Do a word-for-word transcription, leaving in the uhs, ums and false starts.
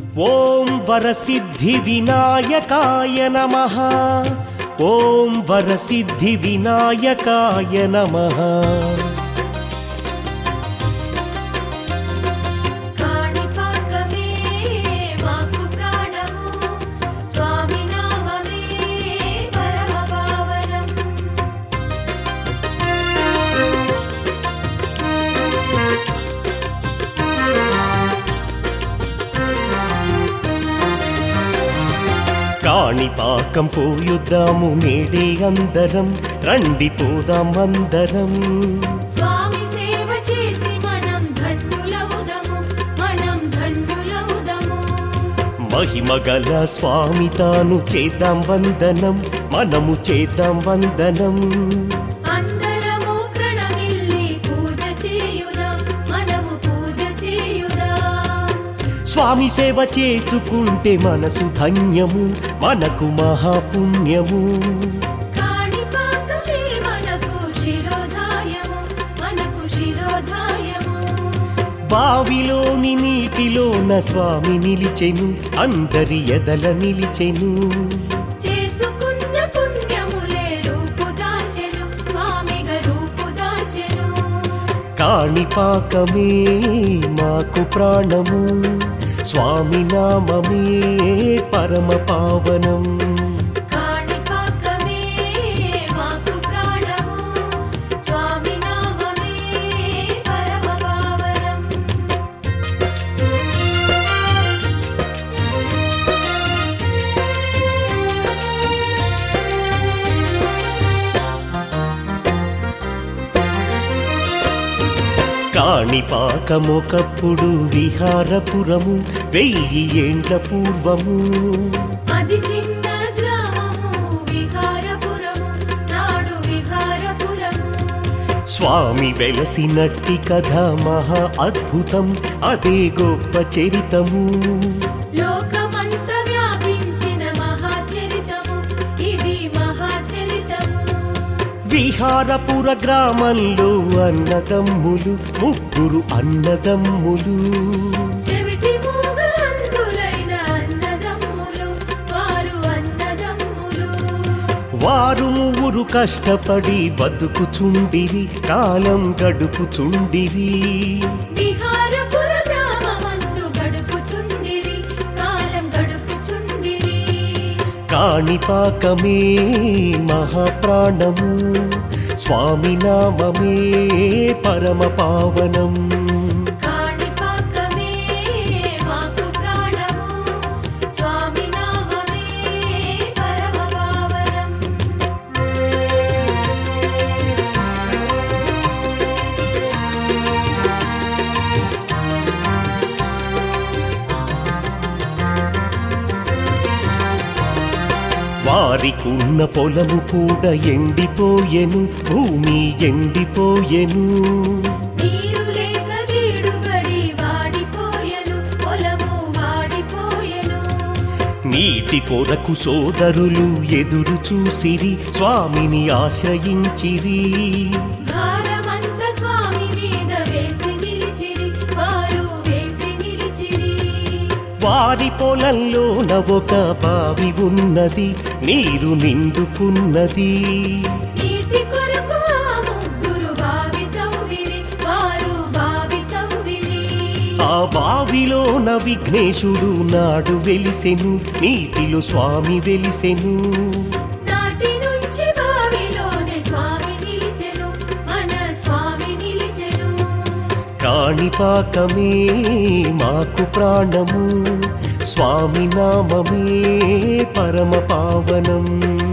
ఓం వరసిద్ధి వినాయకాయ నమః. ఓం వరసిద్ధి వినాయకాయ నమః. కాణిపాకం పోయుద్దాము నేడే అందరం, రండి పోదాం అందరం. స్వామి సేవ చేసి మనం ధన్యులవుదము, మనం ధన్యులవుదము. మహిమగల స్వామి తాను చేద్దాం వందనం, మనము చేద్దాం వందనం. అందరము ప్రణమిల్లి పూజ చేయుదాం, మనము పూజ చేయుదాం. స్వామి సేవ చేసుకుంటే మనసు ధన్యము, మనకు మహాపుణ్యము. కాణిపాకమే మనకు శిరోధాయము, మనకు శిరోధాయము. బావిలోని నీటిలోన స్వామి నిలిచెను, అందరి ఎదల నిలిచెను. చేసుకున్న పుణ్యములే రూపుదార్చెను, స్వామిగా రూపుదార్చెను. కాణిపాకమే మాకు ప్రాణము, స్వామి నామమే పరమ పావనం. కాణిపాకమే మాకు ప్రాణము, స్వామి నామమే పరమ పావనం. కాణిపాకమొకప్పుడు విహారపురము, వెయ్యి ఏండ్ల పూర్వము. అది చిన్న గ్రామము విహారపురము, నాడు విహారపురము. స్వామి వెలసినట్టి కథ మహా అద్భుతం, అదే గొప్ప చరితము. లోకమంత వ్యాపించిన మహాచరితము, ఇది మహాచరితము. విహారపుర గ్రామంలో అన్నదమ్ములు, ముగ్గురు అన్నదమ్ములు. చెవిటి మూగ అంధులైన అన్నదమ్ములు, వారు అన్నదమ్ములు. వారు ముగ్గురు కష్టపడి బతుకుచుండిరి, కాలం గడుపుచుండిరి. విహారపుర గ్రామమందు గడుపుచుండిరి, కాలం గడుపుచుండిరి. కాణిపాకమే మహాప్రాణము, స్వామి నామమే పరమ పావనం. కాణిపాకమే మాకు ప్రాణము, స్వామి నామమే పరమ పావనం. వారికున్న పొలము కూడా ఎండిపోయెను, భూమి ఎండిపోయెను. నీరు లేక జీడుబడి వాడిపోయెను, పొలము వాడిపోయెను. నీటి కొరకు సోదరులు ఎదురు చూసిరి, స్వామిని ఆశ్రయించిరి. భారమంత స్వామి మీద వేసి నిలిచిరి, వారు వేసి నిలిచిరి. వారి పొలంలోన ఒక బావి ఉన్నది, నీరు నిండుకున్నది. నీటి కొరకు ఆ ముగ్గురు బావి తవ్విరి, వారు బావి తవ్విరి. ఆ బావిలోన విఘ్నేశుడు నాడు వెలిసెను, నీటిలో స్వామి వెలిసెను. నాటి నుంచి బావిలోనే స్వామి నిలిచెను, మన స్వామి నిలిచెను. కాణిపాకమే మాకు ప్రాణము, స్వామి నామమే పరమ పావనం.